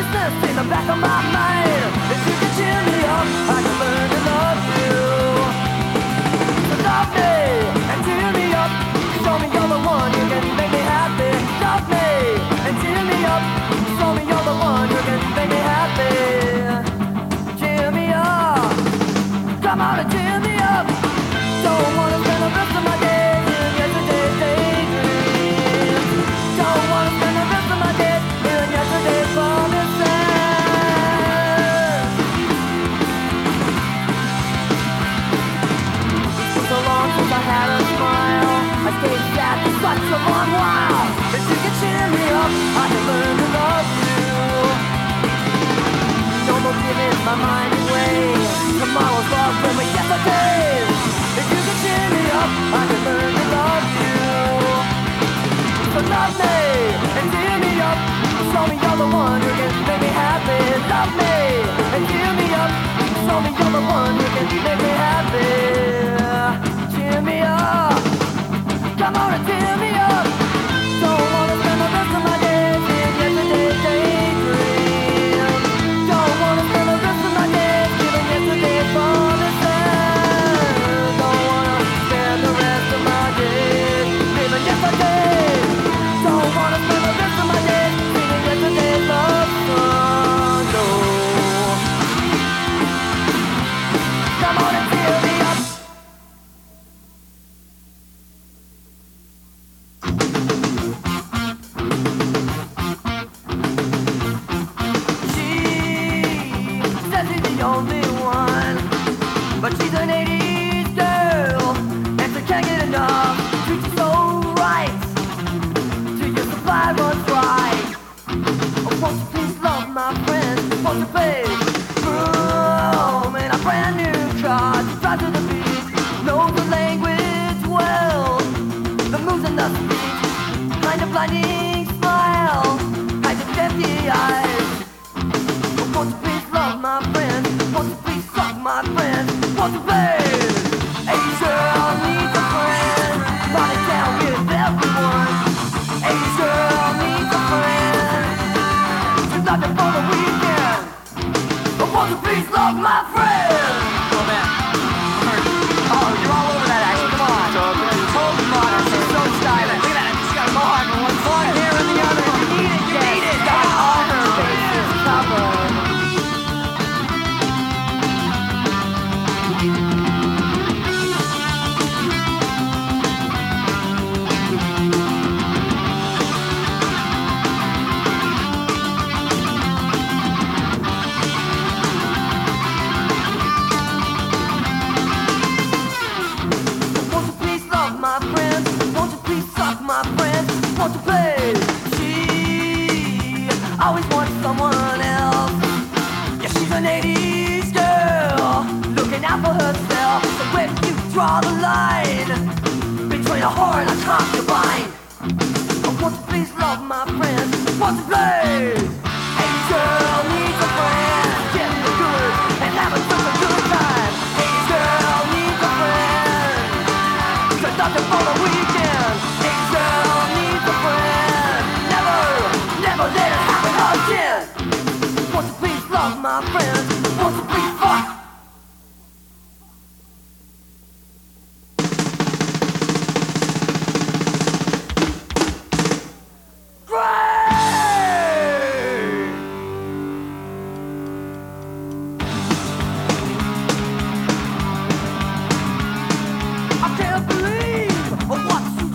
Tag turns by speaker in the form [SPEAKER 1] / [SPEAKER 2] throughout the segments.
[SPEAKER 1] restlessness in the back of my mind. If you can cheer me up, I can learn to love you. So love me and cheer me up. Show me you're the one who can make me happy. Love me and cheer me up. Show me you're the one who can make me happy. Cheer me up. Come on and cheer me up. Don't wanna spend the rest of my days in yesterday's daydream. Don't wanna spend the rest of my days in yesterday's promises. So long since I had a smile, I stayed sad for such a long while. If you can cheer me up, I can learn to love you. No more giving my mind away. Tomorrow's love will be yesterday. If you can cheer me up, I can learn to love you. So love me and cheer me up. Show me you're the one who can make me happy. Love me and cheer me up. Show me you're the one who can make me happy. Cheer me up. Come on and cheer me up. Don't wanna spend the rest of my days in yesterday's daydream. Don't wanna spend the rest of my days giving yesterday's promises. Don't wanna spend the rest of my days living yesterday. Don't wanna spend the rest of my days singing yesterday's love song. No. Come on and cheer me up. She says she's the only one, but she's an 80s girl, and she can't get enough. Treats you so right, till your supply runs dry. Oh, won't you please love my friend? Won't you please room in a brand new car to drive to the beach? Knows the language well, the moves in the speech, kind of blinding smile, kind of empty eyes. Oh, won't you please love my friend? Won't you please suck my friend? Won't you please? Hey girl needs a friend, party down with everyone. Hey girl needs a friend, she's not there for the weekend. Oh, won't you please love my friend? Oh man, oh you're all over that action. Come on, totally modern. She's so stylish. Look at that, she's got a mohawk in one side, hair in the other. You need it, you need it. Got all her bases covered. Won't you please love my friends? Won't you please suck my friends? Won't you please? She always wants someone else. Yeah, she's an 80s girl, looking out for herself. So where do you draw the line between a whore and a concubine? Oh, won't you please love my friends? Won't you please? Hey girl needs a friend, getting the good and having such a good time. Hey girl needs a friend, there's nothing for the weekend. Hey girl needs a friend, never, never let it happen again. Won't you please love my friends? Won't you please fuck? I can't believe what's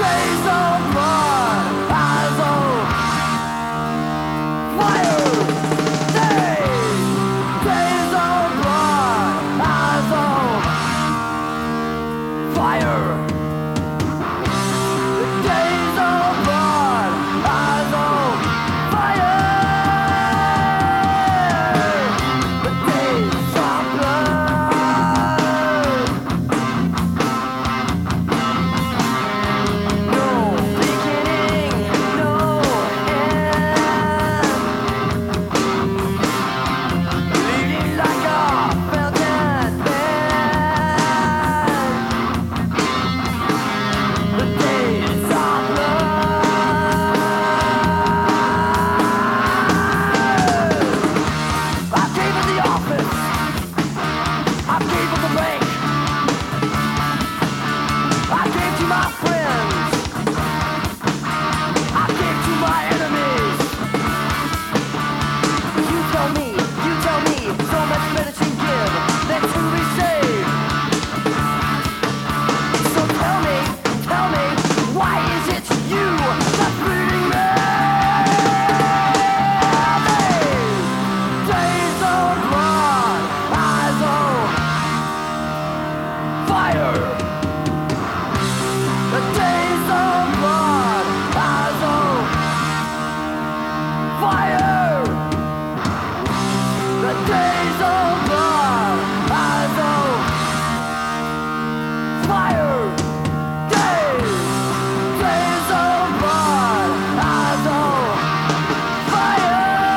[SPEAKER 1] Days of blood, eyes of fire. Days of blood, eyes of fire. Days of blood, eyes of fire. The days of blood. No beginning, no end. Bleeding like a fountain bed. The days of blood. I gave at the office. I gave at the bank. I gave to my friends. I gave to my enemies. You tell me, so much better to give than to receive. So tell me, why is it you that's bleeding me? Days of blood, eyes of fire. The days of blood, eyes of fire. The days of blood, eyes of fire. Days of blood, eyes of fire.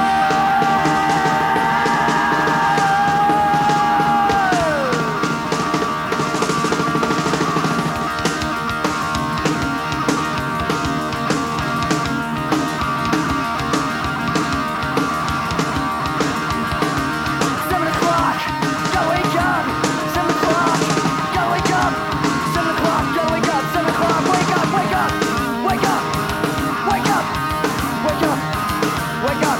[SPEAKER 1] Seven o'clock, gotta wake up. 7 o'clock, gotta wake up. 7 o'clock, gotta wake up. 7 o'clock, wake up, wake up, wake up, wake up, wake up, wake up.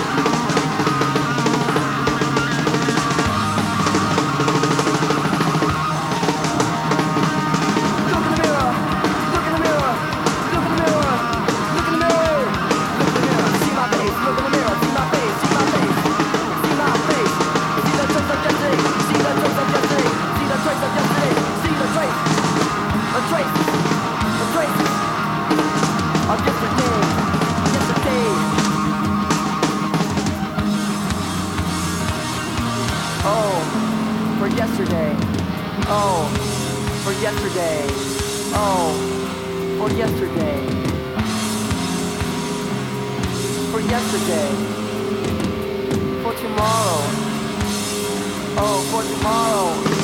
[SPEAKER 1] Look in the mirror, look in the mirror, look in the mirror, look in the mirror, look in the mirror. See my face, look in the mirror, see my face, see my face, see my face. See the trace of yesterday, see the trace of yesterday, see the trace of yesterday, see the trace, the trace, the trace of yesterday, yesterday. Oh, for yesterday. Oh, for yesterday. Oh, for yesterday. For yesterday. For tomorrow. Oh, for tomorrow.